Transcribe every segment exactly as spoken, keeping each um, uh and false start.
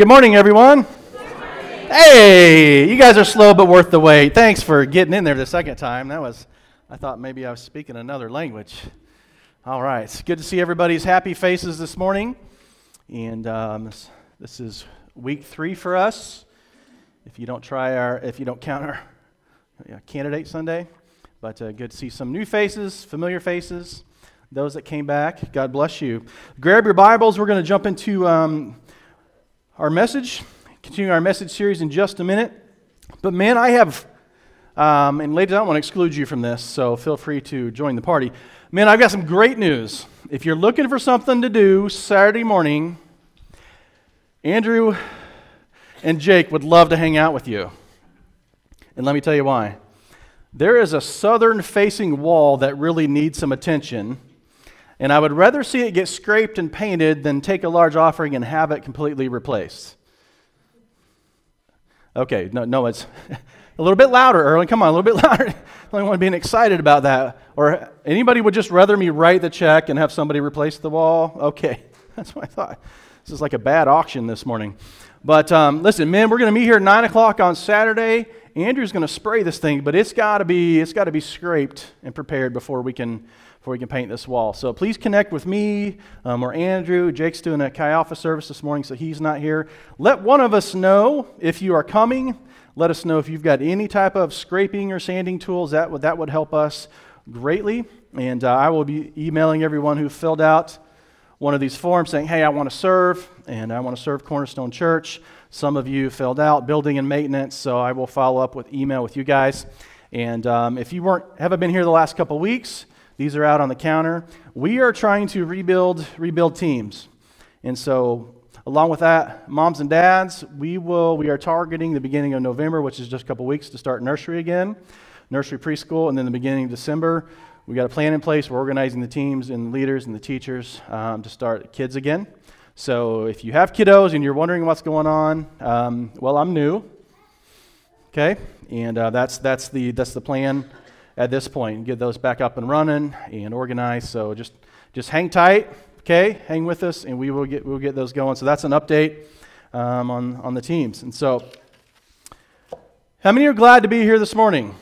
Good morning, everyone. Good morning. Hey, you guys are slow but worth the wait. Thanks for getting in there the second time. That was, I thought maybe I was speaking another language. All right, it's good to see everybody's happy faces this morning. And um, this, this is week three for us. If you don't try our, if you don't count our yeah, candidate Sunday, but uh, good to see some new faces, familiar faces. Those that came back, God bless you. Grab your Bibles. We're going to jump into um, our message, continue our message series in just a minute. But man, I have, um, and ladies, I don't want to exclude you from this, so feel free to join the party. Man, I've got some great news. If you're looking for something to do Saturday morning, Andrew and Jake would love to hang out with you. And let me tell you why. There is a southern-facing wall that really needs some attention. And I would rather see it get scraped and painted than take a large offering and have it completely replaced. Okay, no, no, it's a little bit louder, Erwin. Come on, a little bit louder. I don't want to be excited about that. Or anybody would just rather me write the check and have somebody replace the wall? Okay, that's what I thought. This is like a bad auction this morning. But um, listen, men, we're going to meet here at nine o'clock on Saturday. Andrew's going to spray this thing, but it's got to be it's got to be scraped and prepared before we can before we can paint this wall. So please connect with me um, or Andrew. Jake's doing a Chi Alpha service this morning, so he's not here. Let one of us know if you are coming. Let us know if you've got any type of scraping or sanding tools. That would that would help us greatly. And uh, I will be emailing everyone who filled out one of these forms saying, hey, I want to serve, and I want to serve Cornerstone Church. Some of you filled out building and maintenance, so I will follow up with email with you guys. And um, if you weren't haven't been here the last couple weeks, these are out on the counter. We are trying to rebuild rebuild teams. And so along with that, moms and dads, we will we are targeting the beginning of November, which is just a couple weeks, to start nursery again, nursery preschool, and then the beginning of December. We got a plan in place. We're organizing the teams and the leaders and the teachers um, to start kids again. So if you have kiddos and you're wondering what's going on, um, well, I'm new, okay, and uh, that's that's the that's the plan at this point. Get those back up and running and organized. So just just hang tight, okay, hang with us, and we will get we'll get those going. So that's an update um, on on the teams. And so, how many are glad to be here this morning?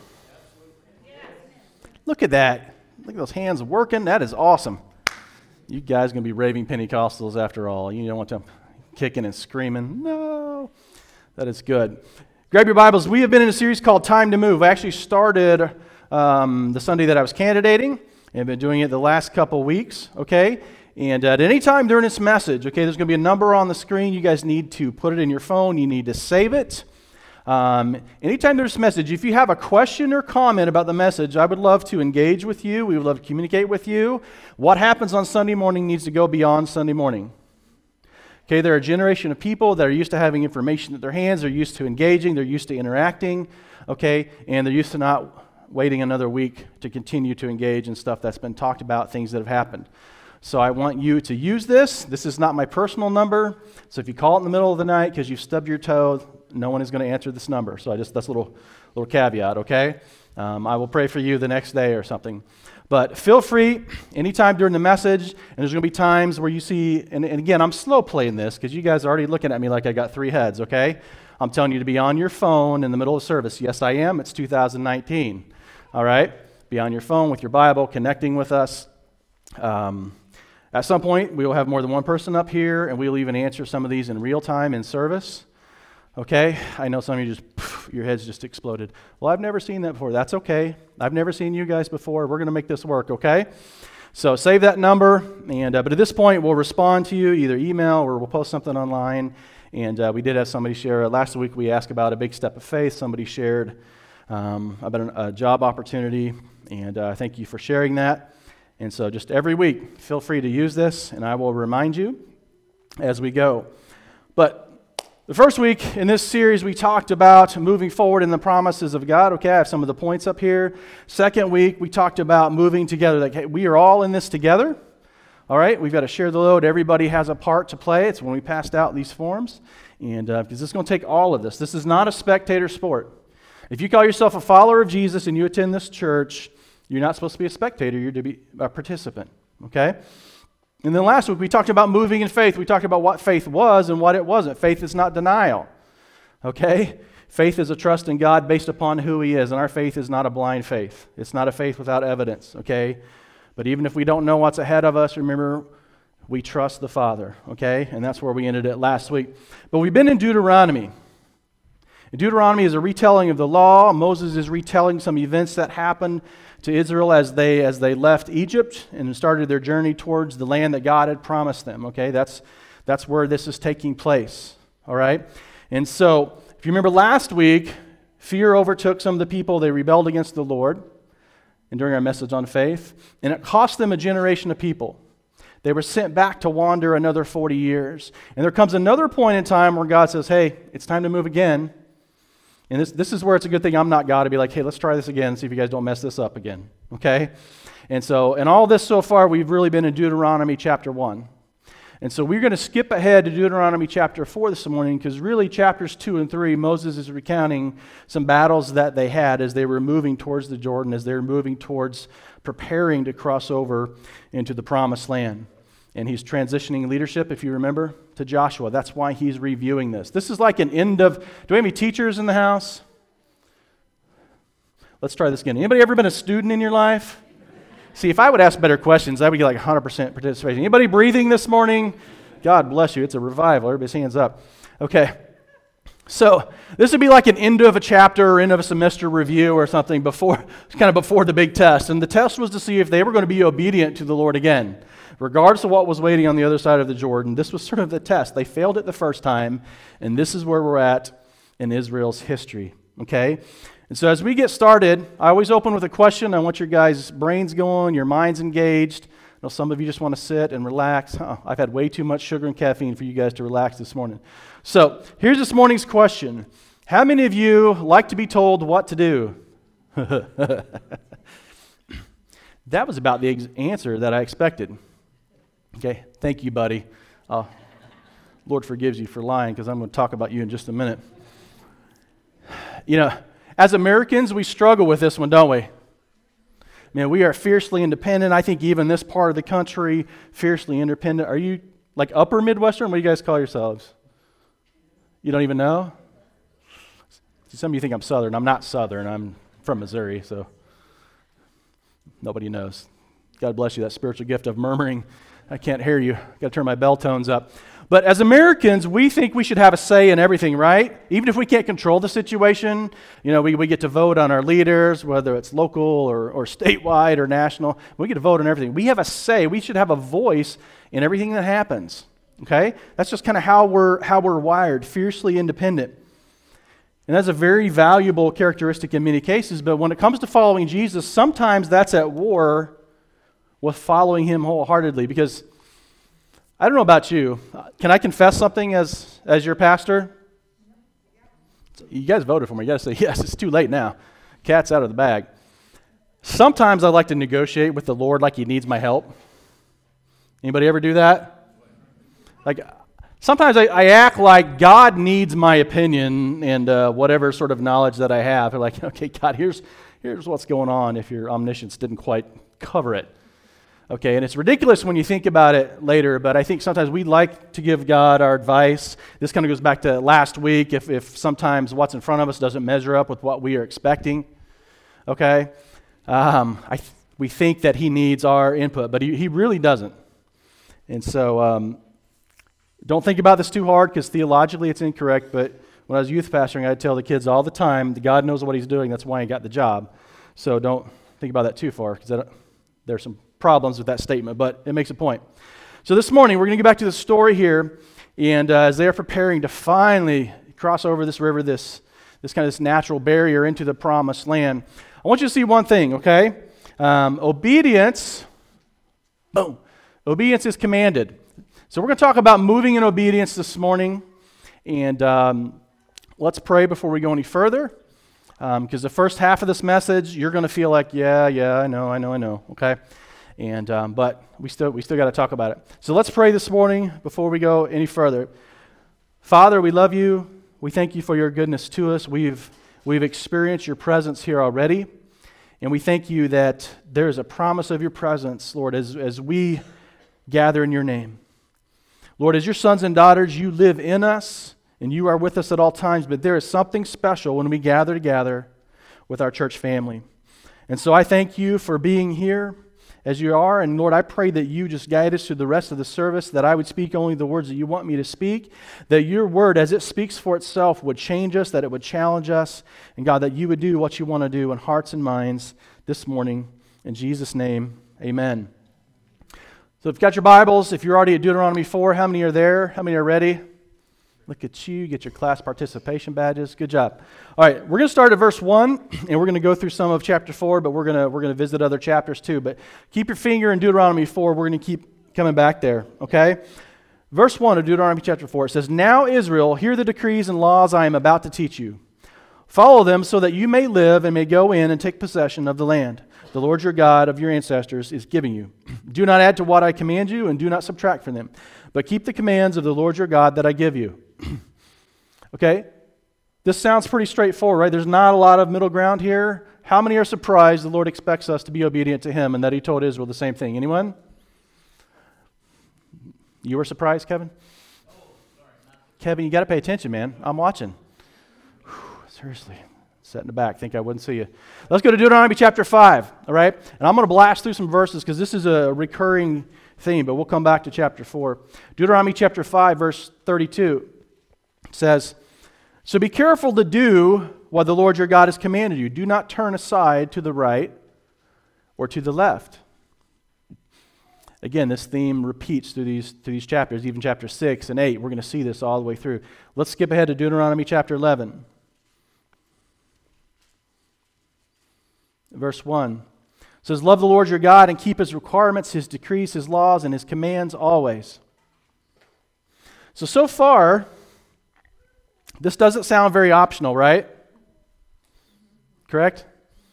Look at that! Look at those hands working. That is awesome. You guys are going to be raving Pentecostals after all. You don't want them kicking and screaming. No, that is good. Grab your Bibles. We have been in a series called Time to Move. I actually started um, the Sunday that I was candidating and been doing it the last couple weeks, okay? And at any time during this message, okay, there's going to be a number on the screen. You guys need to put it in your phone. You need to save it. Um, anytime there's a message, if you have a question or comment about the message, I would love to engage with you. We would love to communicate with you. What happens on Sunday morning needs to go beyond Sunday morning. Okay, they're a generation of people that are used to having information at their hands. They're used to engaging. They're used to interacting. Okay, and they're used to not waiting another week to continue to engage in stuff that's been talked about, things that have happened. So I want you to use this. This is not my personal number. So if you call it in the middle of the night because you've stubbed your toe, no one is going to answer this number. So I just that's a little little caveat, okay? Um, I will pray for you the next day or something. But feel free anytime during the message, and there's going to be times where you see, and, and again, I'm slow playing this because you guys are already looking at me like I got three heads, okay? I'm telling you to be on your phone in the middle of service. Yes, I am. It's two thousand nineteen, all right? Be on your phone with your Bible, connecting with us. Um, at some point, we will have more than one person up here, and we will even answer some of these in real time in service. Okay, I know some of you just, poof, your heads just exploded. Well, I've never seen that before. That's okay. I've never seen you guys before. We're going to make this work, okay? So save that number, and uh, but at this point, we'll respond to you, either email or we'll post something online. And uh, we did have somebody share, last week we asked about a big step of faith. Somebody shared um, about a job opportunity, and uh, thank you for sharing that. And so just every week, feel free to use this, and I will remind you as we go. But the first week in this series, we talked about moving forward in the promises of God. Okay, I have some of the points up here. Second week, we talked about moving together. Like, hey, we are all in this together. All right, we've got to share the load. Everybody has a part to play. It's when we passed out these forms. And uh, because it's going to take all of this. This is not a spectator sport. If you call yourself a follower of Jesus and you attend this church, you're not supposed to be a spectator. You're to be a participant. Okay? And then last week we talked about moving in faith. We talked about what faith was and what it wasn't. Faith is not denial, okay? Faith is a trust in God based upon who He is, and our faith is not a blind faith. It's not a faith without evidence, okay? But even if we don't know what's ahead of us, remember, we trust the Father, okay? And that's where we ended it last week. But we've been in Deuteronomy. Deuteronomy is a retelling of the law. Moses is retelling some events that happened to Israel as they as they left Egypt and started their journey towards the land that God had promised them. Okay, that's that's where this is taking place. All right, and so if you remember last week, fear overtook some of the people. They rebelled against the Lord, and during our message on faith, and it cost them a generation of people. They were sent back to wander another forty years, and there comes another point in time where God says, "Hey, it's time to move again." And this, this is where it's a good thing I'm not God to be like, hey, let's try this again, see if you guys don't mess this up again, okay? And so, and all this so far, we've really been in Deuteronomy chapter one. And so we're going to skip ahead to Deuteronomy chapter four this morning because really chapters two and three, Moses is recounting some battles that they had as they were moving towards the Jordan, as they were moving towards preparing to cross over into the promised land. And he's transitioning leadership, if you remember, to Joshua. That's why he's reviewing this. This is like an end of... Do we have any teachers in the house? Let's try this again. Anybody ever been a student in your life? See, if I would ask better questions, I would get like one hundred percent participation. Anybody breathing this morning? God bless you. It's a revival. Everybody's hands up. Okay. So this would be like an end of a chapter or end of a semester review or something before, kind of before the big test. And the test was to see if they were going to be obedient to the Lord again. Regardless of what was waiting on the other side of the Jordan, this was sort of the test. They failed it the first time, and this is where we're at in Israel's history, okay? And so as we get started, I always open with a question. I want your guys' brains going, your minds engaged. I know some of you just want to sit and relax. Oh, I've had way too much sugar and caffeine for you guys to relax this morning. So here's this morning's question. How many of you like to be told what to do? That was about the ex- answer that I expected. Okay, thank you, buddy. Uh, Lord forgives you for lying because I'm going to talk about you in just a minute. You know, as Americans, we struggle with this one, don't we? Man, we are fiercely independent. I think even this part of the country, fiercely independent. Are you like upper Midwestern? What do you guys call yourselves? You don't even know? See, some of you think I'm Southern. I'm not Southern. I'm from Missouri, so nobody knows. God bless you, that spiritual gift of murmuring. I can't hear you. Got to turn my bell tones up. But as Americans, we think we should have a say in everything, right? Even if we can't control the situation, you know, we, we get to vote on our leaders, whether it's local or, or statewide or national. We get to vote on everything. We have a say. We should have a voice in everything that happens, okay? That's just kind of how we're, how we're wired, fiercely independent. And that's a very valuable characteristic in many cases, but when it comes to following Jesus, sometimes that's at war with following Him wholeheartedly, because I don't know about you. Can I confess something as as your pastor? You guys voted for me. You got to say yes. It's too late now. Cat's out of the bag. Sometimes I like to negotiate with the Lord like He needs my help. Anybody ever do that? Like sometimes I, I act like God needs my opinion and uh, whatever sort of knowledge that I have. They're like, okay, God, here's here's what's going on if your omniscience didn't quite cover it. Okay, and it's ridiculous when you think about it later, but I think sometimes we like to give God our advice. This kind of goes back to last week, if, if sometimes what's in front of us doesn't measure up with what we are expecting. Okay, um, I th- we think that He needs our input, but He, he really doesn't. And so um, don't think about this too hard, because theologically it's incorrect, but when I was youth pastoring, I'd tell the kids all the time, God knows what He's doing, that's why He got the job. So don't think about that too far, because there's some problems with that statement, but it makes a point. So this morning, we're going to get back to the story here, and uh, as they are preparing to finally cross over this river, this, this kind of this natural barrier into the promised land, I want you to see one thing, okay? Um, obedience, boom, obedience is commanded. So we're going to talk about moving in obedience this morning, and um, let's pray before we go any further, because um, the first half of this message, you're going to feel like, yeah, yeah, I know, I know, I know, okay? And um, but we still we still got to talk about it. So let's pray this morning before we go any further. Father, we love You. We thank You for Your goodness to us. We've we've experienced Your presence here already, and we thank You that there is a promise of Your presence, Lord, as as we gather in your name. Lord, as your sons and daughters, you live in us and you are with us at all times, but there is something special when we gather together with our church family. And so I thank you for being here as you are, and Lord, I pray that you just guide us through the rest of the service, that I would speak only the words that you want me to speak, that your word, as it speaks for itself, would change us, that it would challenge us, and God, that you would do what you want to do in hearts and minds this morning. In Jesus' name, amen. So if you've got your Bibles, if you're already at Deuteronomy four, how many are there? How many are ready? Look at you, get your class participation badges. Good job. All right, we're going to start at verse one, and we're going to go through some of chapter four, but we're going to we're going to visit other chapters too. But keep your finger in Deuteronomy four. We're going to keep coming back there, okay? Verse one of Deuteronomy chapter four, it says, "Now Israel, hear the decrees and laws I am about to teach you. Follow them so that you may live and may go in and take possession of the land the Lord your God of your ancestors is giving you. Do not add to what I command you, and do not subtract from them, but keep the commands of the Lord your God that I give you." Okay? This sounds pretty straightforward, right? There's not a lot of middle ground here. How many are surprised the Lord expects us to be obedient to him and that he told Israel the same thing? Anyone? You were surprised, Kevin? Oh, sorry, not Kevin, you got to pay attention, man. I'm watching. Whew, seriously. Sat in the back, think I wouldn't see you. Let's go to Deuteronomy chapter five, all right? And I'm going to blast through some verses because this is a recurring theme, but we'll come back to chapter four. Deuteronomy chapter five, verse thirty-two says, "So be careful to do what the Lord your God has commanded you. Do not turn aside to the right or to the left." Again, this theme repeats through these, through these chapters, even chapter six and eight. We're going to see this all the way through. Let's skip ahead to Deuteronomy chapter eleven. Verse one says, "Love the Lord your God and keep his requirements, his decrees, his laws, and his commands always." So, so far, this doesn't sound very optional, right? Correct?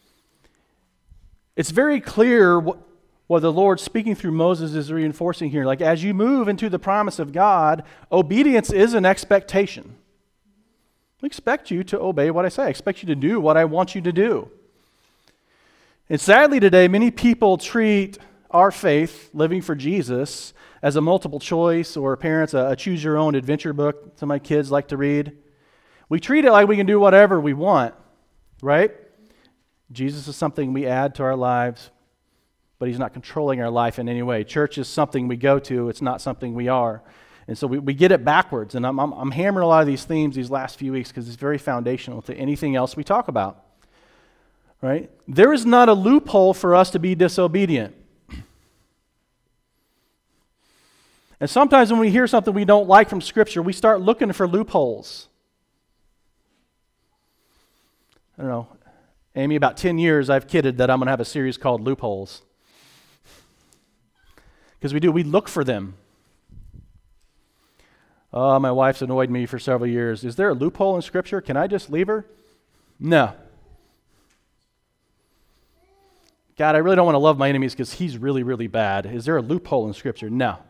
It's very clear what, what the Lord speaking through Moses is reinforcing here. Like, as you move into the promise of God, obedience is an expectation. I expect you to obey what I say. I expect you to do what I want you to do. And sadly today, many people treat our faith, living for Jesus, as a multiple choice, or parents, a, a choose-your-own adventure book some of my kids like to read. We treat it like we can do whatever we want, right? Jesus is something we add to our lives, but he's not controlling our life in any way. Church is something we go to. It's not something we are. And so we, we get it backwards. And I'm, I'm, I'm hammering a lot of these themes these last few weeks because it's very foundational to anything else we talk about. Right? There is not a loophole for us to be disobedient. And sometimes when we hear something we don't like from Scripture, we start looking for loopholes. I don't know. Amy, about ten years I've kidded that I'm going to have a series called Loopholes. Because we do, we look for them. Oh, my wife's annoyed me for several years. Is there a loophole in Scripture? Can I just leave her? No. God, I really don't want to love my enemies because he's really, really bad. Is there a loophole in Scripture? No.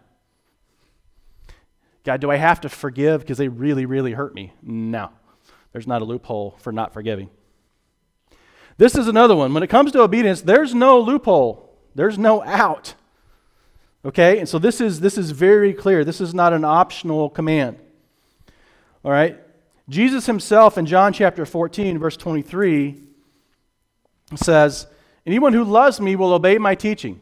God, do I have to forgive because they really, really hurt me? No. There's not a loophole for not forgiving. This is another one. When it comes to obedience, there's no loophole. There's no out. Okay? And so this is this is very clear. This is not an optional command. All right? Jesus himself in John chapter fourteen, verse twenty-three says, "Anyone who loves me will obey my teaching."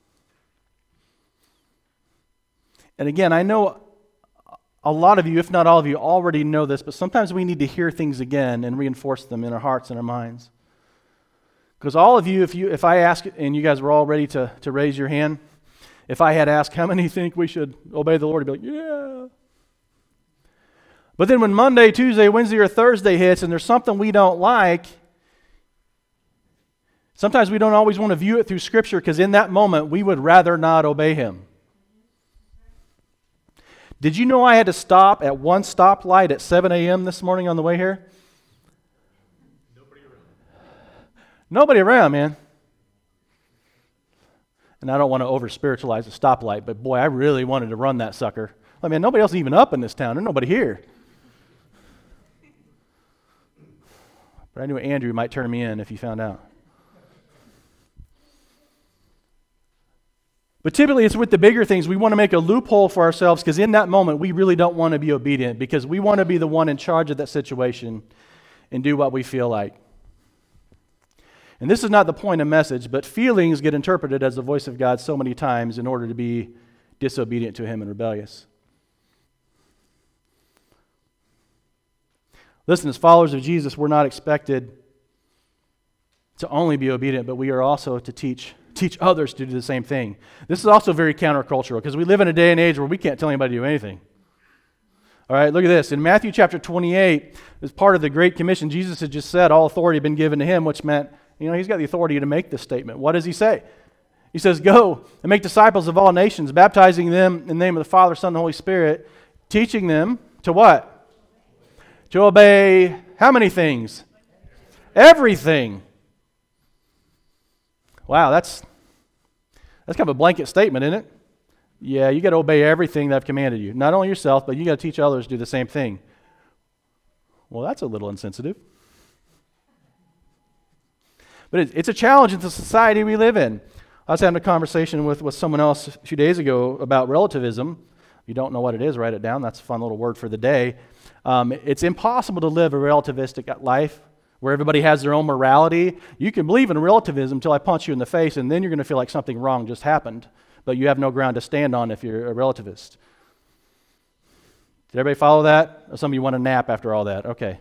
And again, I know a lot of you, if not all of you, already know this, but sometimes we need to hear things again and reinforce them in our hearts and our minds. Because all of you, if you, if I ask, and you guys were all ready to, to raise your hand, if I had asked how many think we should obey the Lord, you'd be like, yeah. But then when Monday, Tuesday, Wednesday, or Thursday hits and there's something we don't like, sometimes we don't always want to view it through Scripture because in that moment we would rather not obey him. Did you know I had to stop at one stoplight at seven a.m. this morning on the way here? Nobody around. Nobody around, man. And I don't want to over-spiritualize a stoplight, but boy, I really wanted to run that sucker. I mean, nobody else is even up in this town. There's nobody here. But I knew Andrew might turn me in if he found out. But typically it's with the bigger things. We want to make a loophole for ourselves because in that moment we really don't want to be obedient because we want to be the one in charge of that situation and do what we feel like. And this is not the point of message, but feelings get interpreted as the voice of God so many times in order to be disobedient to Him and rebellious. Listen, as followers of Jesus, we're not expected to only be obedient, but we are also to teach teach others to do the same thing. This is also very countercultural because we live in a day and age where we can't tell anybody to do anything. All right, look at this. In Matthew chapter twenty-eight, as part of the Great Commission, Jesus had just said all authority had been given to Him, which meant, you know, He's got the authority to make this statement. What does He say? He says, go and make disciples of all nations, baptizing them in the name of the Father, Son, and the Holy Spirit, teaching them to what? To obey how many things? Everything. Wow, that's that's kind of a blanket statement, isn't it? Yeah, you got to obey everything that I've commanded you. Not only yourself, but you got to teach others to do the same thing. Well, that's a little insensitive. But it, it's a challenge in the society we live in. I was having a conversation with, with someone else a few days ago about relativism. If you don't know what it is, write it down. That's a fun little word for the day. Um, it's impossible to live a relativistic life where everybody has their own morality. You can believe in relativism until I punch you in the face, and then you're going to feel like something wrong just happened, but you have no ground to stand on if you're a relativist. Did everybody follow that? Or some of you want a nap after all that? Okay.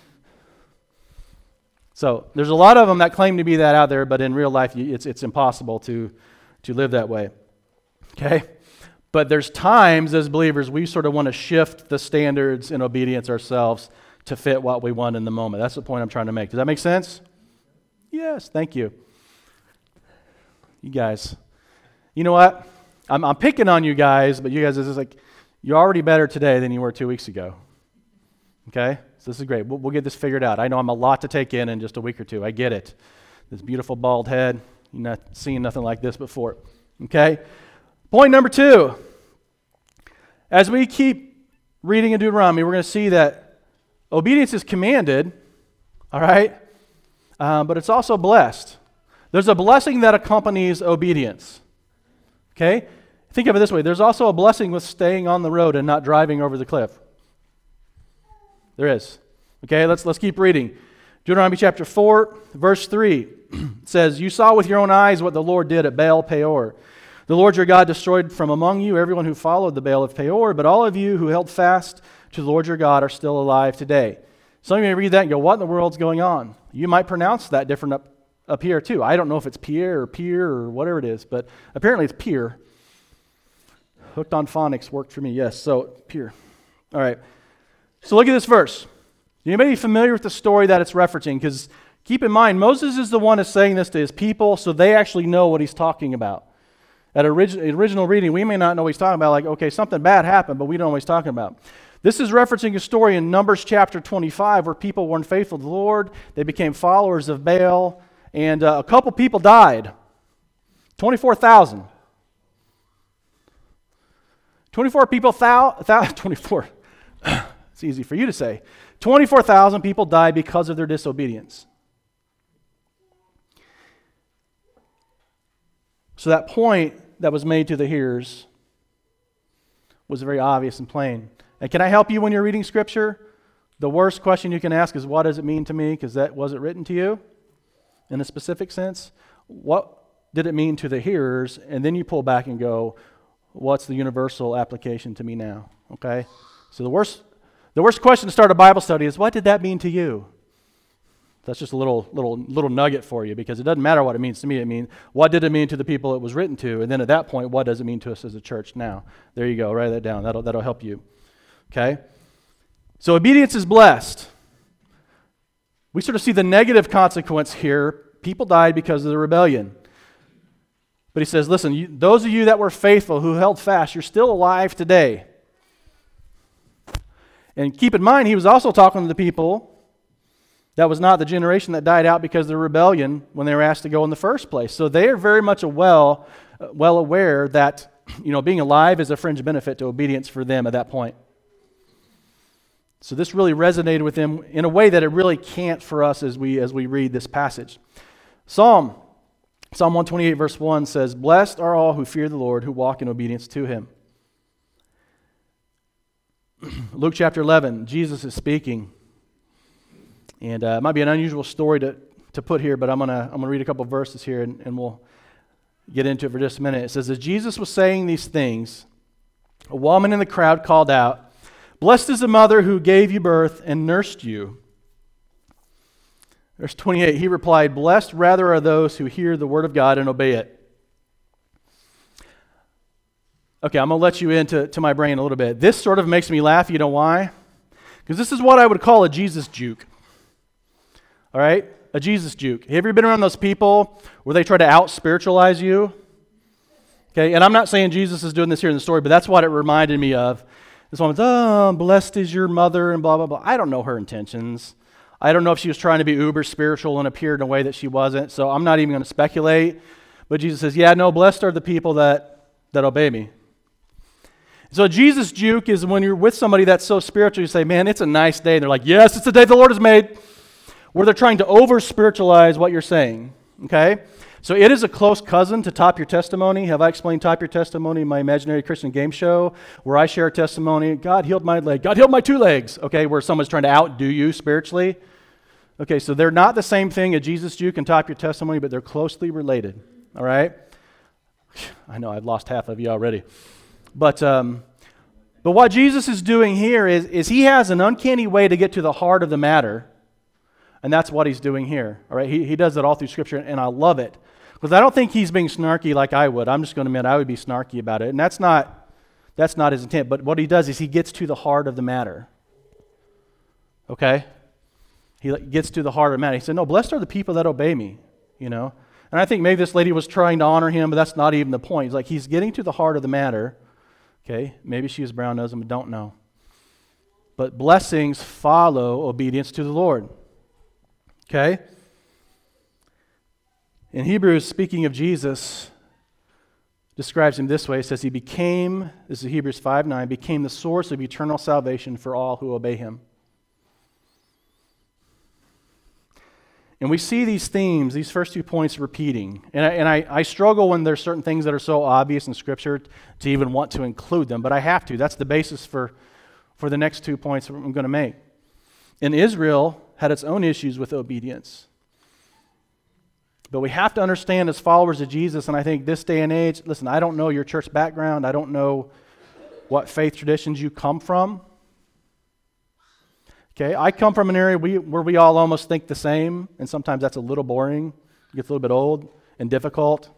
So there's a lot of them that claim to be that out there, but in real life, it's it's impossible to, to live that way. Okay? But there's times as believers we sort of want to shift the standards in obedience ourselves to fit what we want in the moment. That's the point I'm trying to make. Does that make sense? Yes, thank you. You guys, you know what? I'm, I'm picking on you guys, but you guys, this is like, you're already better today than you were two weeks ago. Okay? So this is great. We'll, we'll get this figured out. I know I'm a lot to take in in just a week or two. I get it. This beautiful bald head. You've not seen nothing like this before. Okay? Point number two. As we keep reading in Deuteronomy, we're going to see that obedience is commanded, all right, um, but it's also blessed. There's a blessing that accompanies obedience, okay? Think of it this way. There's also a blessing with staying on the road and not driving over the cliff. There is. Okay, let's, let's keep reading. Deuteronomy chapter four, verse three says, you saw with your own eyes what the Lord did at Baal Peor. The Lord your God destroyed from among you everyone who followed the Baal of Peor, but all of you who held fast to the Lord your God are still alive today. Some of you may read that and go, what in the world's going on? You might pronounce that different up, up here too. I don't know if it's Pierre or Pier or whatever it is, but apparently it's Pier. Hooked on phonics worked for me, yes, so Pier. All right, so look at this verse. Anybody familiar with the story that it's referencing? Because keep in mind, Moses is the one that's saying this to his people, so they actually know what he's talking about. At origi- original reading, we may not know what he's talking about, like, okay, something bad happened, but we don't know what he's talking about. This is referencing a story in Numbers chapter twenty-five where people weren't faithful to the Lord. They became followers of Baal, and uh, a couple people died. twenty-four thousand. twenty-four people, thou, thou, twenty-four. It's easy for you to say. twenty-four thousand people died because of their disobedience. So that point that was made to the hearers was very obvious and plain. And can I help you when you're reading Scripture? The worst question you can ask is, what does it mean to me? Because that wasn't written to you in a specific sense. What did it mean to the hearers? And then you pull back and go, what's the universal application to me now? Okay? So the worst the worst question to start a Bible study is, what did that mean to you? That's just a little little little nugget for you, because it doesn't matter what it means to me. It means, what did it mean to the people it was written to? And then at that point, what does it mean to us as a church now? There you go. Write that down. That'll that'll help you. Okay? So obedience is blessed. We sort of see the negative consequence here. People died because of the rebellion. But he says, listen, you, those of you that were faithful, who held fast, you're still alive today. And keep in mind, he was also talking to the people that was not the generation that died out because of the rebellion when they were asked to go in the first place. So they are very much a well, uh, well aware that, you know, being alive is a fringe benefit to obedience for them at that point. So this really resonated with them in a way that it really can't for us as we as we read this passage. Psalm Psalm one twenty-eight verse one says, "Blessed are all who fear the Lord, who walk in obedience to him." Luke chapter eleven, Jesus is speaking. And uh, it might be an unusual story to, to put here, but I'm going to I'm gonna read a couple of verses here and, and we'll get into it for just a minute. It says, "As Jesus was saying these things, a woman in the crowd called out, 'Blessed is the mother who gave you birth and nursed you.' Verse twenty-eight, he replied, 'Blessed rather are those who hear the word of God and obey it.'" Okay, I'm going to let you into to my brain a little bit. This sort of makes me laugh. You know why? Because this is what I would call a Jesus juke. All right? A Jesus juke. Have you ever been around those people where they try to out-spiritualize you? Okay, and I'm not saying Jesus is doing this here in the story, but that's what it reminded me of. This woman's, "Oh, blessed is your mother," and blah, blah, blah. I don't know her intentions. I don't know if she was trying to be uber spiritual and appeared in a way that she wasn't, so I'm not even going to speculate. But Jesus says, yeah, no, blessed are the people that, that obey me. So Jesus juke is when you're with somebody that's so spiritual, you say, "Man, it's a nice day." And they're like, "Yes, it's the day the Lord has made." Where they're trying to over-spiritualize what you're saying, okay? So it is a close cousin to Top Your Testimony. Have I explained Top Your Testimony in my imaginary Christian game show where I share a testimony, "God healed my leg, God healed my two legs," okay, where someone's trying to outdo you spiritually? Okay, so they're not the same thing, a Jesus juke and Top Your Testimony, but they're closely related, all right? I know I've lost half of you already. But um, but what Jesus is doing here is, is he has an uncanny way to get to the heart of the matter, and that's what he's doing here, all right? He, he does it all through Scripture, and I love it. Because I don't think he's being snarky like I would. I'm just going to admit I would be snarky about it, and that's not, that's not his intent. But what he does is he gets to the heart of the matter, okay? He gets to the heart of the matter. He said, "No, blessed are the people that obey me," you know? And I think maybe this lady was trying to honor him, but that's not even the point. He's like, he's getting to the heart of the matter, okay? Maybe she was brown-nosed, but don't know. But blessings follow obedience to the Lord, okay? In Hebrews, speaking of Jesus, describes him this way. It says he became, this is Hebrews five nine, became the source of eternal salvation for all who obey him. And we see these themes, these first two points repeating. And I, and I, I struggle when there's certain things that are so obvious in Scripture to even want to include them, but I have to. That's the basis for, for the next two points I'm going to make. And Israel had its own issues with obedience. But we have to understand as followers of Jesus, and I think this day and age, listen, I don't know your church background. I don't know what faith traditions you come from. Okay, I come from an area we, where we all almost think the same, and sometimes that's a little boring. It gets a little bit old and difficult.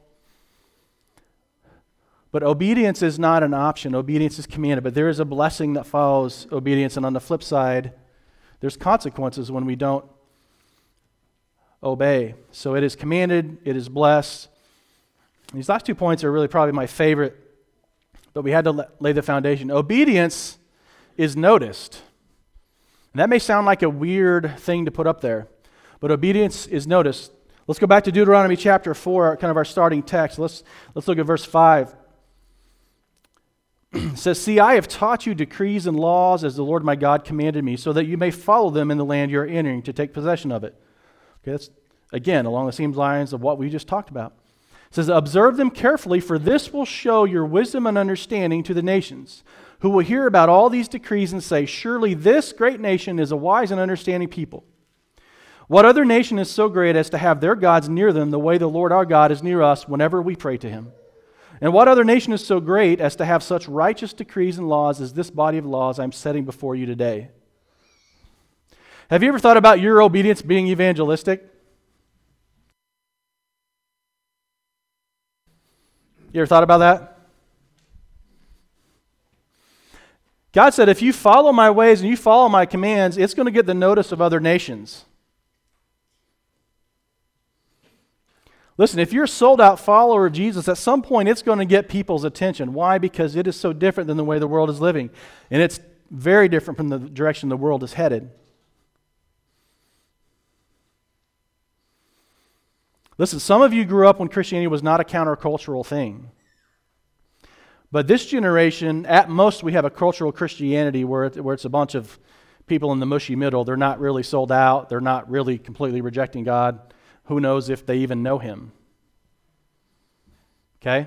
But obedience is not an option. Obedience is commanded, but there is a blessing that follows obedience, and on the flip side, there's consequences when we don't obey. So it is commanded, it is blessed. These last two points are really probably my favorite, but we had to lay the foundation. Obedience is noticed. And that may sound like a weird thing to put up there, but obedience is noticed. Let's go back to Deuteronomy chapter four, kind of our starting text. Let's, let's look at verse five. It says, "See, I have taught you decrees and laws as the Lord my God commanded me, so that you may follow them in the land you are entering to take possession of it." Okay, that's, again, along the same lines of what we just talked about. It says, "Observe them carefully, for this will show your wisdom and understanding to the nations, who will hear about all these decrees and say, 'Surely this great nation is a wise and understanding people.' What other nation is so great as to have their gods near them the way the Lord our God is near us whenever we pray to him? And what other nation is so great as to have such righteous decrees and laws as this body of laws I'm setting before you today?" Have you ever thought about your obedience being evangelistic? You ever thought about that? God said, if you follow my ways and you follow my commands, it's going to get the notice of other nations. Listen, if you're a sold-out follower of Jesus, at some point it's going to get people's attention. Why? Because it is so different than the way the world is living. And it's very different from the direction the world is headed. Listen, some of you grew up when Christianity was not a countercultural thing. But this generation, at most, we have a cultural Christianity where, it, where it's a bunch of people in the mushy middle. They're not really sold out. They're not really completely rejecting God. Who knows if they even know him? Okay?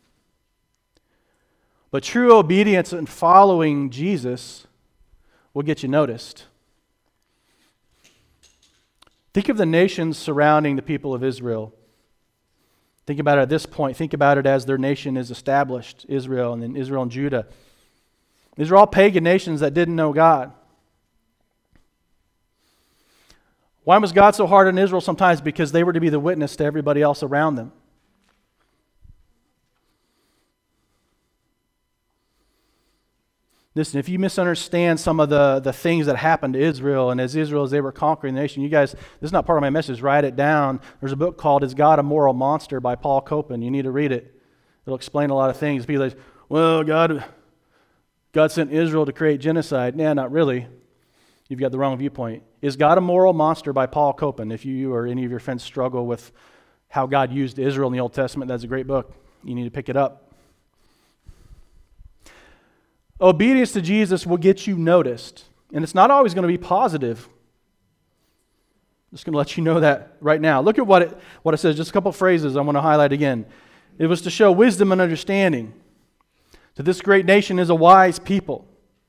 But true obedience and following Jesus will get you noticed. Think of the nations surrounding the people of Israel. Think about it at this point. Think about it as their nation is established, Israel, and then Israel and Judah. These are all pagan nations that didn't know God. Why was God so hard on Israel sometimes? Because they were to be the witness to everybody else around them. Listen, if you misunderstand some of the, the things that happened to Israel, and as Israel, as they were conquering the nation, you guys, this is not part of my message, write it down. There's a book called Is God a Moral Monster by Paul Copan. You need to read it. It'll explain a lot of things. People say, well, God, God sent Israel to create genocide. Nah, not really. You've got the wrong viewpoint. Is God a Moral Monster by Paul Copan? If you or any of your friends struggle with how God used Israel in the Old Testament, that's a great book. You need to pick it up. Obedience to Jesus will get you noticed, and it's not always going to be positive. I'm just going to let you know that right now. Look at what it, what it says, just a couple phrases I want to highlight again. It was to show wisdom and understanding. To this great nation is a wise people.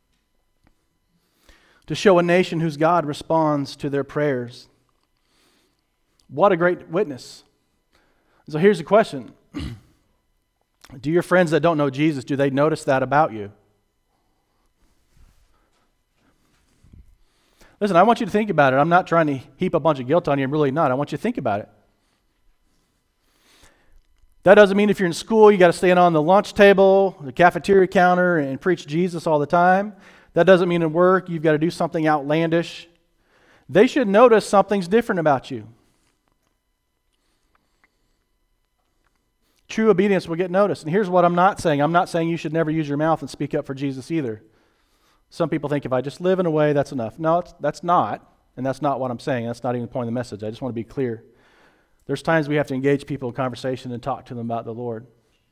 To show a nation whose God responds to their prayers. What a great witness. So here's the question. Do your friends that don't know Jesus, do they notice that about you? Listen, I want you to think about it. I'm not trying to heap a bunch of guilt on you. I'm really not. I want you to think about it. That doesn't mean if you're in school, you got to stand on the lunch table, the cafeteria counter, and preach Jesus all the time. That doesn't mean in work you've got to do something outlandish. They should notice something's different about you. True obedience will get noticed. And here's what I'm not saying. I'm not saying you should never use your mouth and speak up for Jesus either. Some people think if I just live in a way, that's enough. No, it's, that's not. And that's not what I'm saying. That's not even the point of the message. I just want to be clear. There's times we have to engage people in conversation and talk to them about the Lord.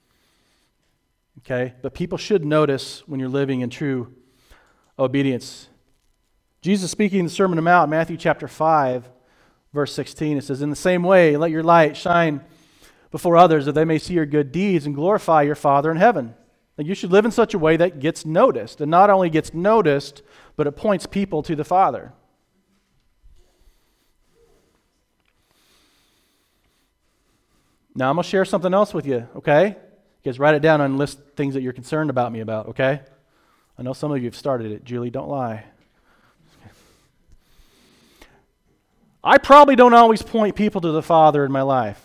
Okay? But people should notice when you're living in true obedience. Jesus speaking in the Sermon on the Mount, Matthew chapter five, verse sixteen, it says, in the same way, let your light shine before others, that they may see your good deeds and glorify your Father in heaven. And you should live in such a way that gets noticed. And not only gets noticed, but it points people to the Father. Now I'm going to share something else with you, okay? You guys write it down and list things that you're concerned about me about, okay? I know some of you have started it. Julie, don't lie. I probably don't always point people to the Father in my life.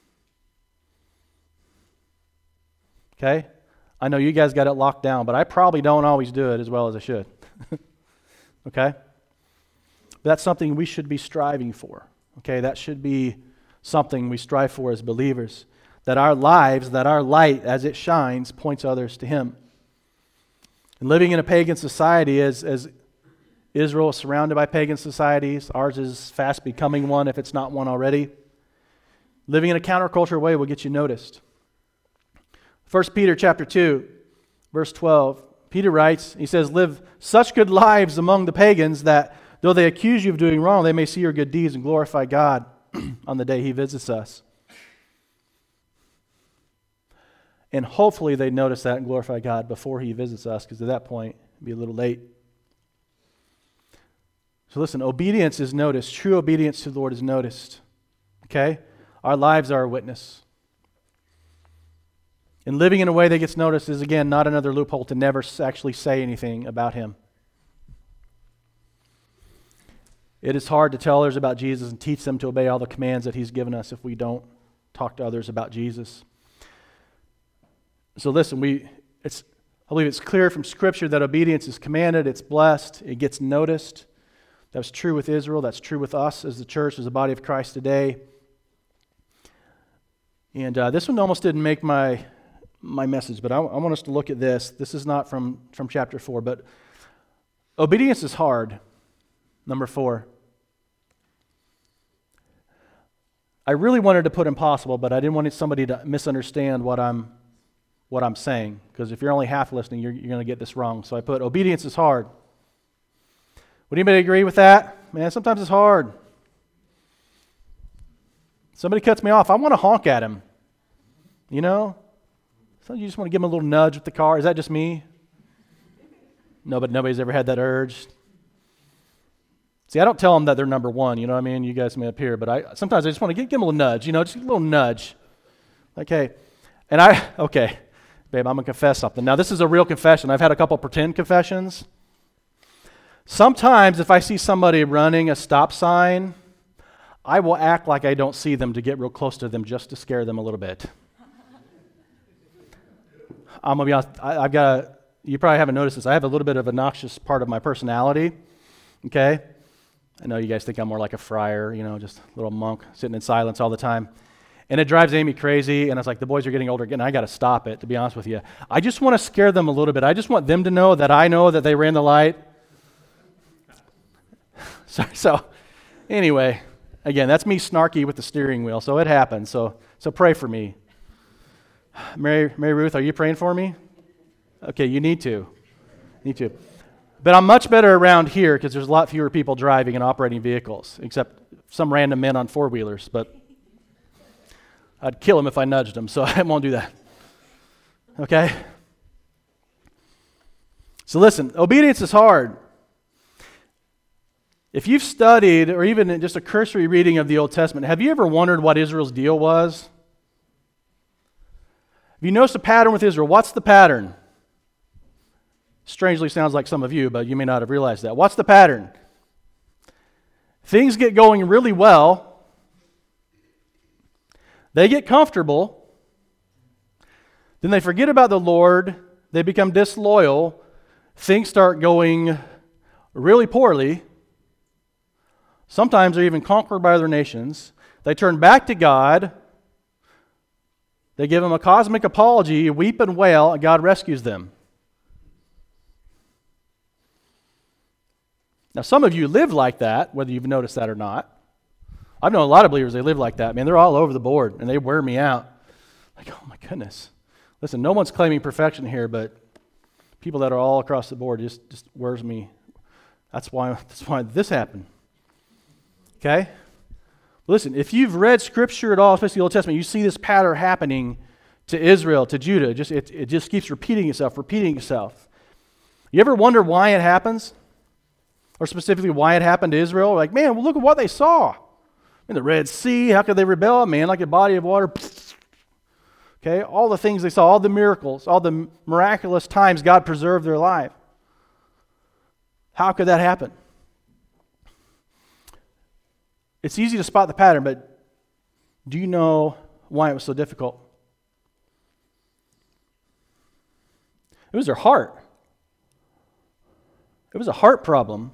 Okay? I know you guys got it locked down, but I probably don't always do it as well as I should. Okay? That's something we should be striving for. Okay? That should be something we strive for as believers. That our lives, that our light, as it shines, points others to Him. And living in a pagan society, as, as Israel is surrounded by pagan societies, ours is fast becoming one if it's not one already. Living in a counterculture way will get you noticed. First Peter chapter two, verse twelve, Peter writes, he says, live such good lives among the pagans that though they accuse you of doing wrong, they may see your good deeds and glorify God on the day He visits us. And hopefully they notice that and glorify God before He visits us, because at that point, it'd be a little late. So listen, obedience is noticed. True obedience to the Lord is noticed. Okay? Our lives are a witness. And living in a way that gets noticed is, again, not another loophole to never actually say anything about Him. It is hard to tell others about Jesus and teach them to obey all the commands that He's given us if we don't talk to others about Jesus. So listen, we it's I believe it's clear from Scripture that obedience is commanded, it's blessed, it gets noticed. That was true with Israel, that's true with us as the church, as the body of Christ today. And uh, this one almost didn't make my my message, but I, I want us to look at this. This is not from, from chapter four, but obedience is hard. Number four. I really wanted to put impossible, but I didn't want somebody to misunderstand what I'm what I'm saying, because if you're only half listening, you're, you're going to get this wrong. So I put obedience is hard. Would anybody agree with that? Man, sometimes it's hard. Somebody cuts me off, I want to honk at him. You know? So you just want to give them a little nudge with the car. Is that just me? No, but nobody's ever had that urge. See, I don't tell them that they're number one, you know what I mean? You guys may appear, but I sometimes I just want to give, give them a little nudge, you know, just a little nudge. Like, hey, and I, okay, babe, I'm going to confess something. Now, this is a real confession. I've had a couple pretend confessions. Sometimes if I see somebody running a stop sign, I will act like I don't see them to get real close to them just to scare them a little bit. I'm going to be honest, I, I've got a, you probably haven't noticed this, I have a little bit of a noxious part of my personality, okay? I know you guys think I'm more like a friar, you know, just a little monk sitting in silence all the time. And it drives Amy crazy, and it's like the boys are getting older again. I got to stop it, to be honest with you. I just want to scare them a little bit. I just want them to know that I know that they ran the light. so, so, anyway, again, that's me snarky with the steering wheel, so it happens. So, so pray for me. Mary, Mary Ruth, are you praying for me? Okay, you need to. You need to. But I'm much better around here because there's a lot fewer people driving and operating vehicles, except some random men on four-wheelers. But I'd kill them if I nudged them, so I won't do that. Okay? So listen, obedience is hard. If you've studied, or even in just a cursory reading of the Old Testament, have you ever wondered what Israel's deal was? Have you noticed a pattern with Israel? What's the pattern? Strangely sounds like some of you, but you may not have realized that. What's the pattern? Things get going really well. They get comfortable. Then they forget about the Lord. They become disloyal. Things start going really poorly. Sometimes they're even conquered by other nations. They turn back to God. They give him a cosmic apology, weep and wail, and God rescues them. Now, some of you live like that, whether you've noticed that or not. I've known a lot of believers, they live like that. Man, they're all over the board, and they wear me out. Like, oh my goodness. Listen, no one's claiming perfection here, but people that are all across the board just, just wears me. That's why, that's why this happened. Okay? Listen, if you've read Scripture at all, especially the Old Testament, you see this pattern happening to Israel, to Judah. It just, it, it just keeps repeating itself, repeating itself. You ever wonder why it happens? Or specifically why it happened to Israel? Like, man, well, look at what they saw. In the Red Sea, how could they rebel? Man, like a body of water. Okay, all the things they saw, all the miracles, all the miraculous times God preserved their life. How could that happen? It's easy to spot the pattern, but do you know why it was so difficult? It was their heart. It was a heart problem.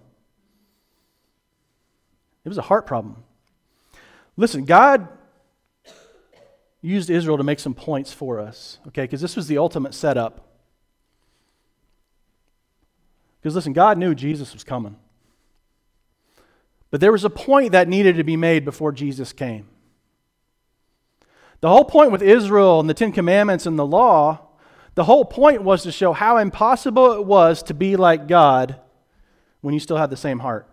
It was a heart problem. Listen, God used Israel to make some points for us, okay, because this was the ultimate setup. Because listen, God knew Jesus was coming. But there was a point that needed to be made before Jesus came. The whole point with Israel and the Ten Commandments and the law, the whole point was to show how impossible it was to be like God when you still have the same heart.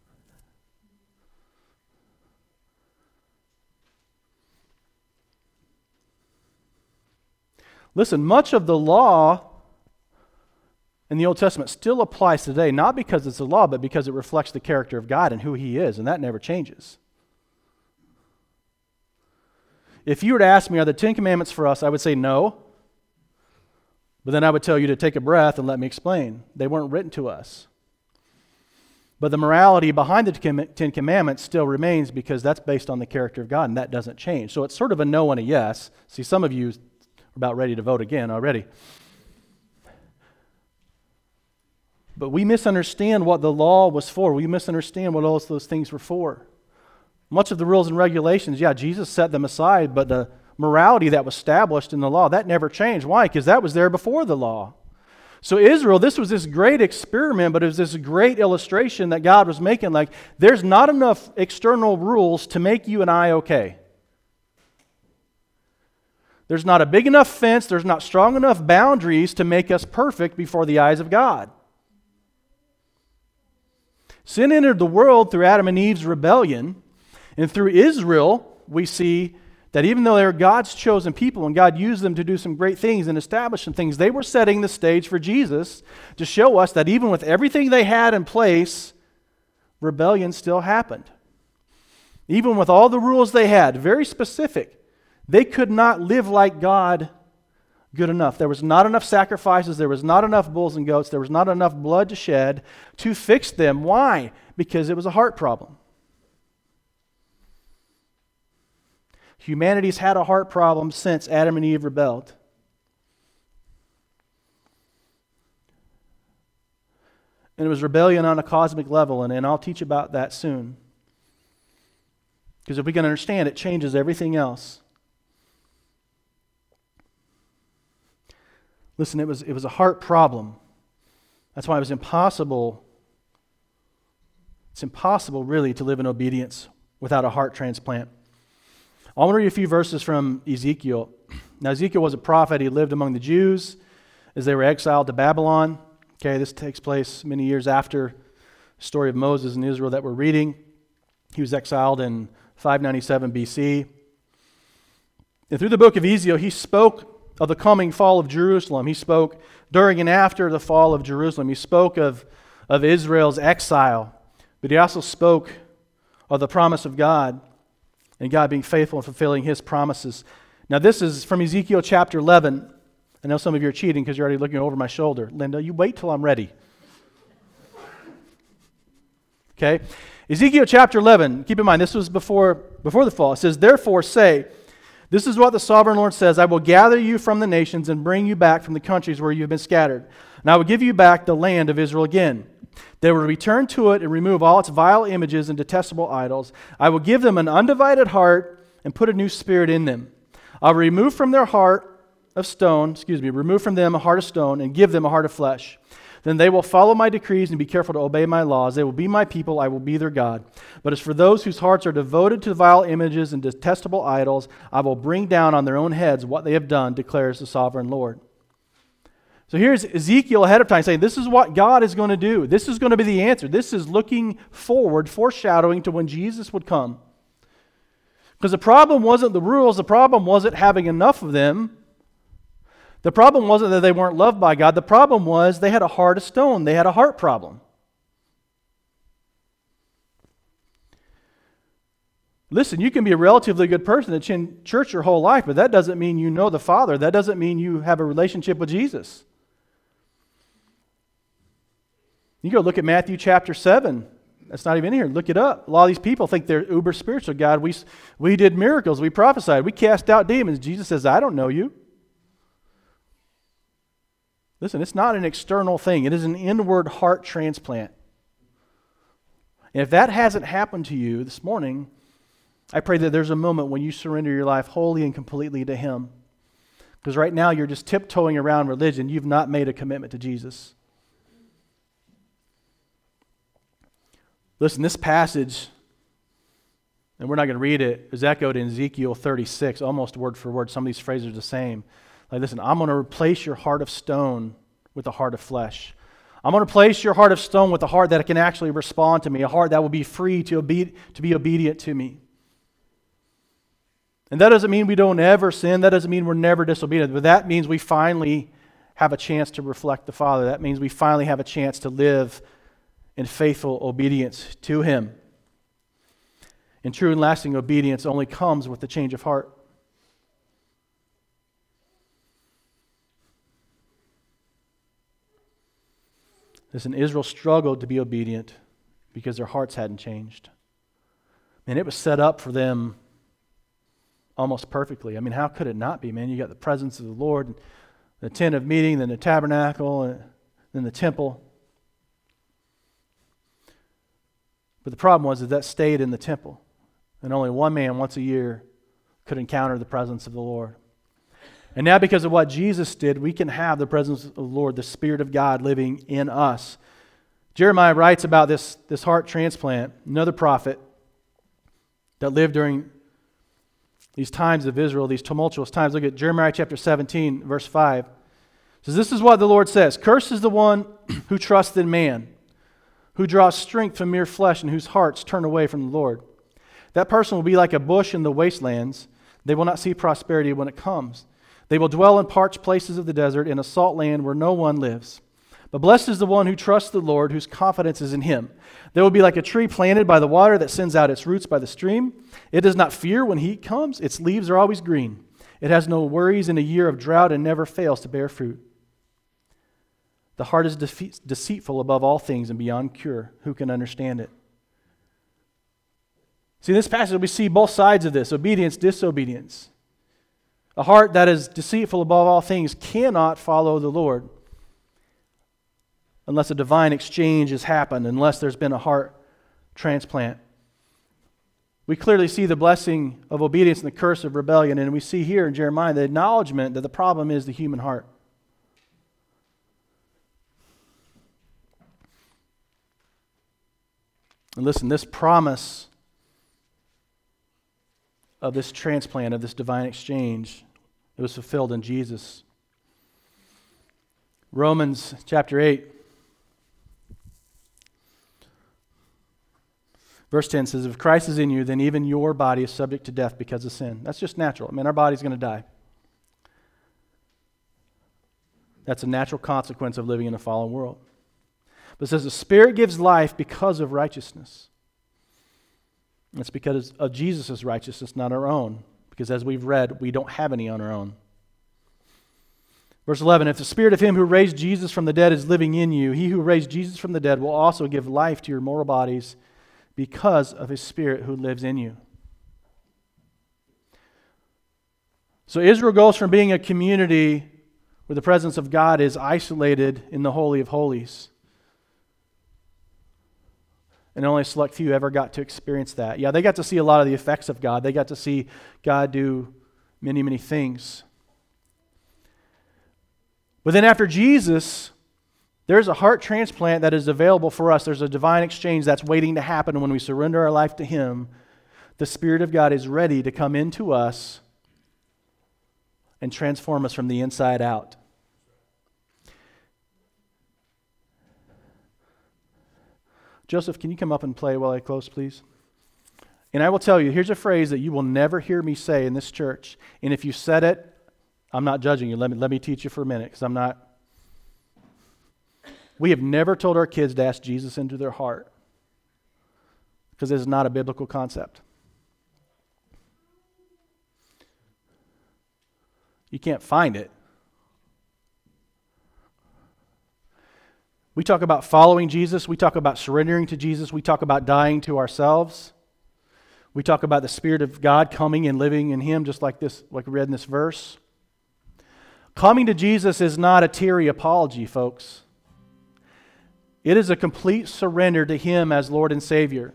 Listen, much of the law in the Old Testament still applies today, not because it's a law, but because it reflects the character of God and who He is, and that never changes. If you were to ask me, are the Ten Commandments for us, I would say no. But then I would tell you to take a breath and let me explain. They weren't written to us. But the morality behind the Ten Commandments still remains because that's based on the character of God, and that doesn't change. So it's sort of a no and a yes. See, some of you are about ready to vote again already. But we misunderstand what the law was for. We misunderstand what all those things were for. Much of the rules and regulations, yeah, Jesus set them aside, but the morality that was established in the law, that never changed. Why? Because that was there before the law. So Israel, this was this great experiment, but it was this great illustration that God was making, like, there's not enough external rules to make you and I okay. There's not a big enough fence, there's not strong enough boundaries to make us perfect before the eyes of God. Sin entered the world through Adam and Eve's rebellion, and through Israel, we see that even though they were God's chosen people and God used them to do some great things and establish some things, they were setting the stage for Jesus to show us that even with everything they had in place, rebellion still happened. Even with all the rules they had, very specific, they could not live like God good enough. There was not enough sacrifices, there was not enough bulls and goats, there was not enough blood to shed to fix them. Why? Because it was a heart problem. Humanity's had a heart problem since Adam and Eve rebelled. And it was rebellion on a cosmic level, and, and I'll teach about that soon. Because if we can understand, it changes everything else. Listen, it was, it was a heart problem. That's why it was impossible. It's impossible, really, to live in obedience without a heart transplant. I want to read a few verses from Ezekiel. Now, Ezekiel was a prophet. He lived among the Jews as they were exiled to Babylon. Okay, this takes place many years after the story of Moses and Israel that we're reading. He was exiled in five ninety-seven B C. And through the book of Ezekiel, he spoke of the coming fall of Jerusalem. He spoke during and after the fall of Jerusalem. He spoke of, of Israel's exile. But he also spoke of the promise of God and God being faithful and fulfilling His promises. Now this is from Ezekiel chapter eleven. I know some of you are cheating because you're already looking over my shoulder. Linda, you wait till I'm ready. Okay? Ezekiel chapter eleven, keep in mind, this was before, before the fall. It says, "Therefore say, this is what the sovereign Lord says, I will gather you from the nations and bring you back from the countries where you have been scattered. And I will give you back the land of Israel again. They will return to it and remove all its vile images and detestable idols. I will give them an undivided heart and put a new spirit in them. I will remove from their heart of stone, excuse me, remove from them a heart of stone and give them a heart of flesh. Then they will follow my decrees and be careful to obey my laws. They will be my people, I will be their God. But as for those whose hearts are devoted to vile images and detestable idols, I will bring down on their own heads what they have done, declares the sovereign Lord." So here's Ezekiel ahead of time saying, this is what God is going to do. This is going to be the answer. This is looking forward, foreshadowing to when Jesus would come. Because the problem wasn't the rules. The problem wasn't having enough of them. The problem wasn't that they weren't loved by God. The problem was they had a heart of stone. They had a heart problem. Listen, you can be a relatively good person that's in church your whole life, but that doesn't mean you know the Father. That doesn't mean you have a relationship with Jesus. You go look at Matthew chapter seven. That's not even in here. Look it up. A lot of these people think they're uber spiritual. God, we, we did miracles. We prophesied. We cast out demons. Jesus says, I don't know you. Listen, it's not an external thing. It is an inward heart transplant. And if that hasn't happened to you this morning, I pray that there's a moment when you surrender your life wholly and completely to Him. Because right now you're just tiptoeing around religion. You've not made a commitment to Jesus. Listen, this passage, and we're not going to read it, is echoed in Ezekiel thirty-six, almost word for word. Some of these phrases are the same. Like, listen, I'm going to replace your heart of stone with a heart of flesh. I'm going to replace your heart of stone with a heart that can actually respond to me, a heart that will be free to, obe- to be obedient to me. And that doesn't mean we don't ever sin. That doesn't mean we're never disobedient. But that means we finally have a chance to reflect the Father. That means we finally have a chance to live in faithful obedience to Him. And true and lasting obedience only comes with the change of heart. Listen, Israel struggled to be obedient because their hearts hadn't changed. And it was set up for them almost perfectly. I mean, how could it not be, man? You got the presence of the Lord, the tent of meeting, then the tabernacle, and then the temple. But the problem was that that stayed in the temple. And only one man once a year could encounter the presence of the Lord. And now because of what Jesus did, we can have the presence of the Lord, the Spirit of God living in us. Jeremiah writes about this, this heart transplant, another prophet that lived during these times of Israel, these tumultuous times. Look at Jeremiah chapter seventeen, verse five. It says, "This is what the Lord says, Cursed is the one who trusts in man, who draws strength from mere flesh and whose hearts turn away from the Lord. That person will be like a bush in the wastelands, They will not see prosperity when it comes. They will dwell in parched places of the desert, in a salt land where no one lives. But blessed is the one who trusts the Lord, whose confidence is in him. They will be like a tree planted by the water that sends out its roots by the stream. It does not fear when heat comes. Its leaves are always green. It has no worries in a year of drought and never fails to bear fruit. The heart is defe- deceitful above all things and beyond cure. Who can understand it? See, in this passage we see both sides of this, obedience, disobedience. A heart that is deceitful above all things cannot follow the Lord unless a divine exchange has happened, unless there's been a heart transplant. We clearly see the blessing of obedience and the curse of rebellion, and we see here in Jeremiah the acknowledgement that the problem is the human heart. And listen, this promise of this transplant, of this divine exchange, it was fulfilled in Jesus. Romans chapter eight, verse ten says, if Christ is in you, then even your body is subject to death because of sin. That's just natural. I mean, our body's going to die. That's a natural consequence of living in a fallen world. But it says the Spirit gives life because of righteousness. It's because of Jesus' righteousness, not our own. Because as we've read, we don't have any on our own. Verse eleven, if the Spirit of him who raised Jesus from the dead is living in you, he who raised Jesus from the dead will also give life to your mortal bodies because of his Spirit who lives in you. So Israel goes from being a community where the presence of God is isolated in the Holy of Holies. And only a select few ever got to experience that. Yeah, they got to see a lot of the effects of God. They got to see God do many, many things. But then after Jesus, there's a heart transplant that is available for us. There's a divine exchange that's waiting to happen when we surrender our life to Him. The Spirit of God is ready to come into us and transform us from the inside out. Joseph, can you come up and play while I close, please? And I will tell you, here's a phrase that you will never hear me say in this church. And if you said it, I'm not judging you. Let me, let me teach you for a minute, because I'm not. We have never told our kids to ask Jesus into their heart, because it is not a biblical concept. You can't find it. We talk about following Jesus. We talk about surrendering to Jesus. We talk about dying to ourselves. We talk about the Spirit of God coming and living in Him, just like this, like we read in this verse. Coming to Jesus is not a teary apology, folks. It is a complete surrender to Him as Lord and Savior.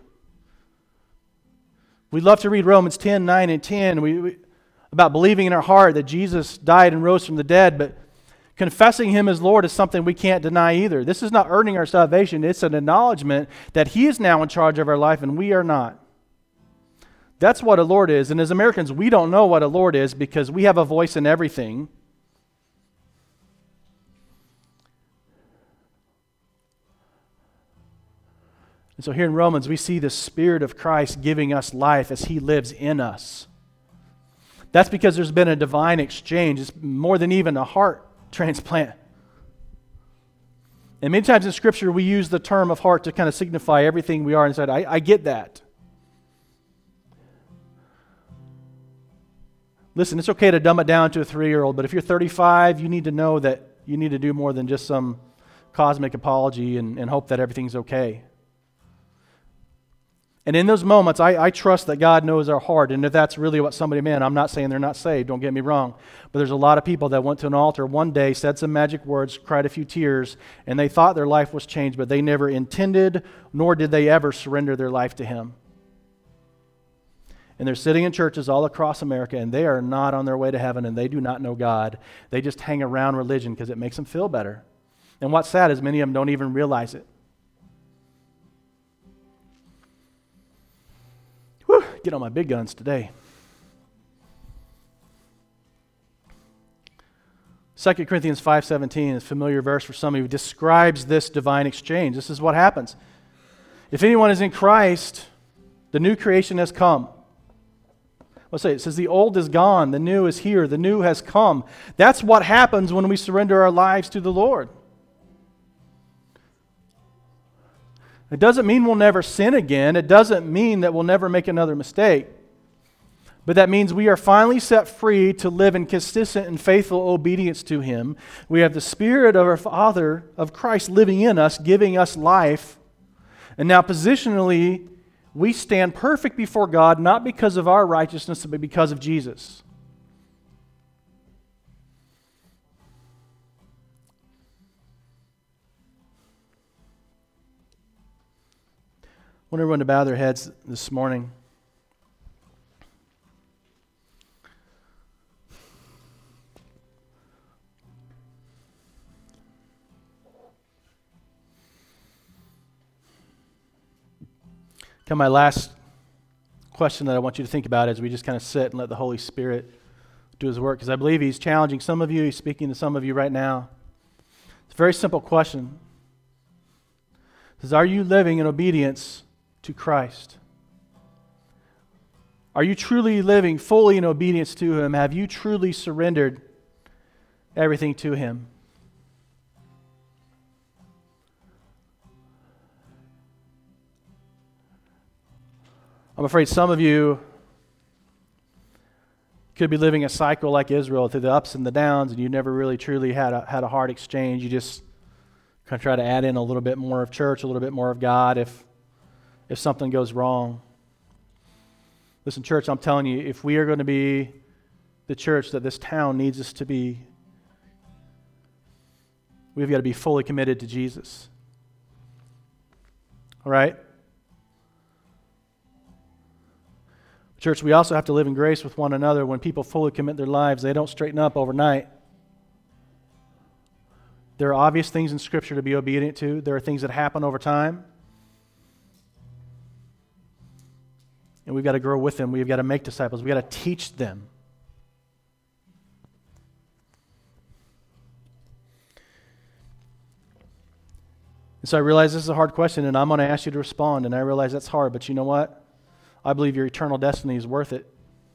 We love to read Romans ten, nine, and ten we, we, about believing in our heart that Jesus died and rose from the dead, but confessing Him as Lord is something we can't deny either. This is not earning our salvation. It's an acknowledgement that He is now in charge of our life and we are not. That's what a Lord is. And as Americans, we don't know what a Lord is because we have a voice in everything. And so here in Romans, we see the Spirit of Christ giving us life as He lives in us. That's because there's been a divine exchange. It's more than even a heart transplant. And many times in Scripture, we use the term of heart to kind of signify everything we are inside. I, I get that. Listen, it's okay to dumb it down to a three-year-old, but if you're thirty-five, you need to know that you need to do more than just some cosmic apology and, and hope that everything's okay. And in those moments, I, I trust that God knows our heart. And if that's really what somebody meant, I'm not saying they're not saved, don't get me wrong. But there's a lot of people that went to an altar one day, said some magic words, cried a few tears, and they thought their life was changed, but they never intended, nor did they ever surrender their life to Him. And they're sitting in churches all across America, and they are not on their way to heaven, and they do not know God. They just hang around religion because it makes them feel better. And what's sad is many of them don't even realize it. Whew, get on my big guns today. Second Corinthians five seventeen is a familiar verse for some of you. Describes this divine exchange. This is what happens. If anyone is in Christ, the new creation has come. Let's say it says the old is gone, the new is here, the new has come. That's what happens when we surrender our lives to the Lord. It doesn't mean we'll never sin again. It doesn't mean that we'll never make another mistake. But that means we are finally set free to live in consistent and faithful obedience to Him. We have the Spirit of our Father, of Christ, living in us, giving us life. And now positionally, we stand perfect before God, not because of our righteousness, but because of Jesus. I want everyone to bow their heads this morning. Come, my last question that I want you to think about as we just kind of sit and let the Holy Spirit do His work, because I believe He's challenging some of you, He's speaking to some of you right now. It's a very simple question. It says, are you living in obedience to Christ? Are you truly living fully in obedience to Him? Have you truly surrendered everything to Him? I'm afraid some of you could be living a cycle like Israel through the ups and the downs, and you never really truly had a, had a heart exchange. You just kind of try to add in a little bit more of church, a little bit more of God if, if something goes wrong. Listen, church, I'm telling you, if we are going to be the church that this town needs us to be, we've got to be fully committed to Jesus. All right? Church, we also have to live in grace with one another. When people fully commit their lives, they don't straighten up overnight. There are obvious things in Scripture to be obedient to. There are things that happen over time. And we've got to grow with them. We've got to make disciples. We've got to teach them. And so I realize this is a hard question, and I'm going to ask you to respond, and I realize that's hard, but you know what? I believe your eternal destiny is worth it.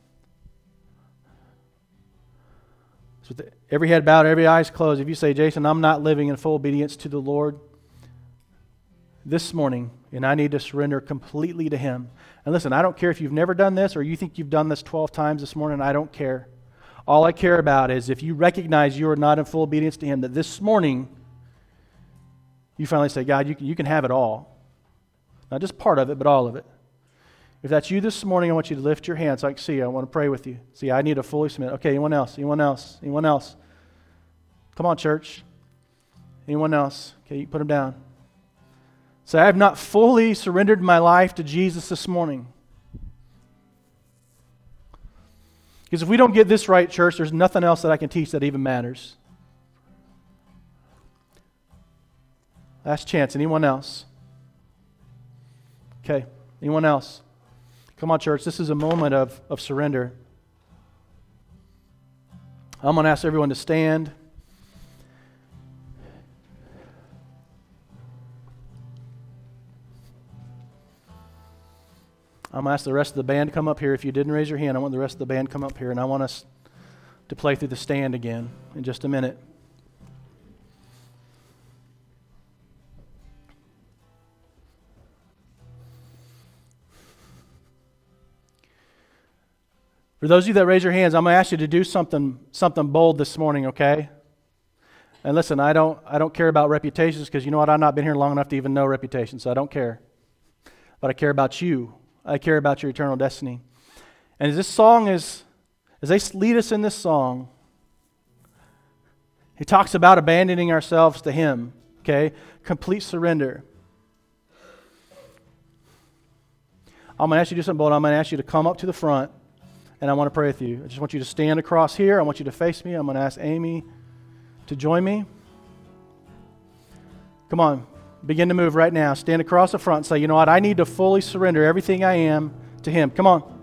So with every head bowed, every eyes closed, if you say, Jason, I'm not living in full obedience to the Lord this morning, and I need to surrender completely to Him. And listen, I don't care if you've never done this or you think you've done this twelve times this morning. I don't care. All I care about is if you recognize you are not in full obedience to Him, that this morning you finally say, God, you can, you can have it all. Not just part of it, but all of it. If that's you this morning, I want you to lift your hand so I can see you. I want to pray with you. See, I need to fully submit. Okay, anyone else? Anyone else? Anyone else? Come on, church. Anyone else? Okay, you put them down. Say, I have not fully surrendered my life to Jesus this morning. Because if we don't get this right, church, there's nothing else that I can teach that even matters. Last chance. Anyone else? Okay, anyone else? Come on, church. This is a moment of, of surrender. I'm going to ask everyone to stand. I'm going to ask the rest of the band to come up here. If you didn't raise your hand, I want the rest of the band to come up here, and I want us to play through the stand again in just a minute. For those of you that raise your hands, I'm going to ask you to do something something bold this morning, okay? And listen, I don't I don't care about reputations because you know what? I've not been here long enough to even know reputation, so I don't care. But I care about you. I care about your eternal destiny. And as this song is, as they lead us in this song, he talks about abandoning ourselves to Him, okay? Complete surrender. I'm going to ask you to do something bold. I'm going to ask you to come up to the front. And I want to pray with you. I just want you to stand across here. I want you to face me. I'm going to ask Amy to join me. Come on. Begin to move right now. Stand across the front and say, you know what? I need to fully surrender everything I am to Him. Come on.